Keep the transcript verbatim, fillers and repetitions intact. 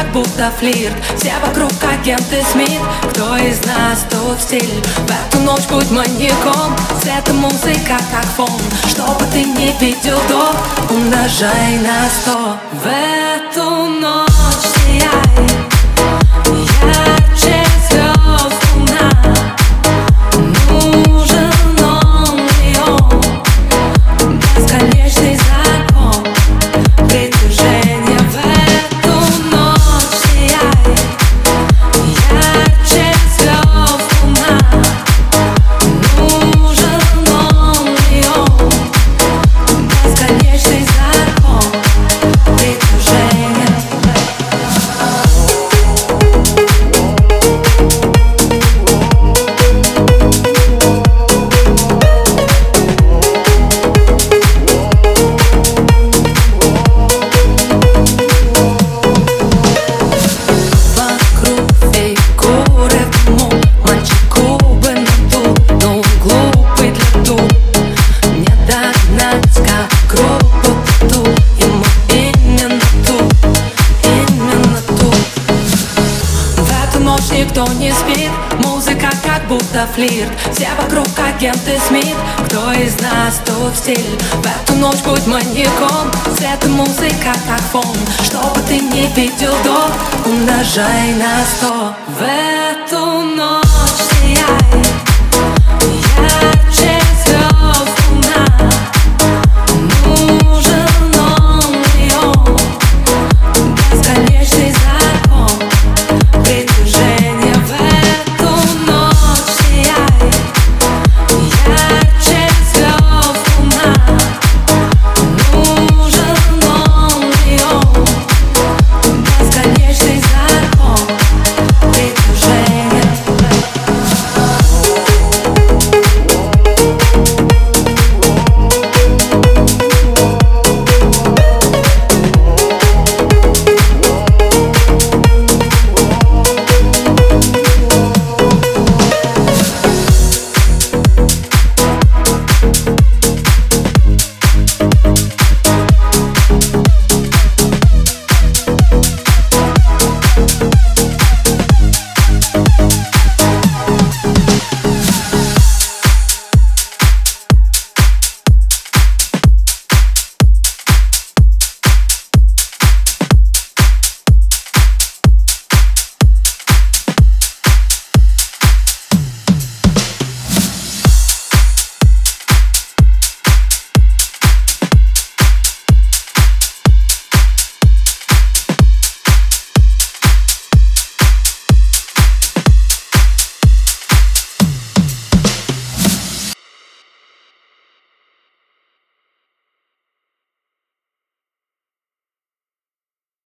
как будто флирт. Все вокруг агенты Смит. Кто из нас тут стиль? В эту ночь будь маньяком. Свет и музыка как фон. Что бы ты ни видел до, умножай на сто. В эту ночь сияй ярче звезд луна. Нужен он и он, бесконечный закон притяжения. В эту ночь сияй ярче звезд луна. Нужен он и он, бесконечный закон притяжения. Никто не спит, музыка как будто флирт. Все вокруг агенты Смит. Кто из нас тут стиль? В эту ночь будь маньяком. Свет и музыка как фон. Что бы ты ни видел до, умножай на сто. В эту ночь сияй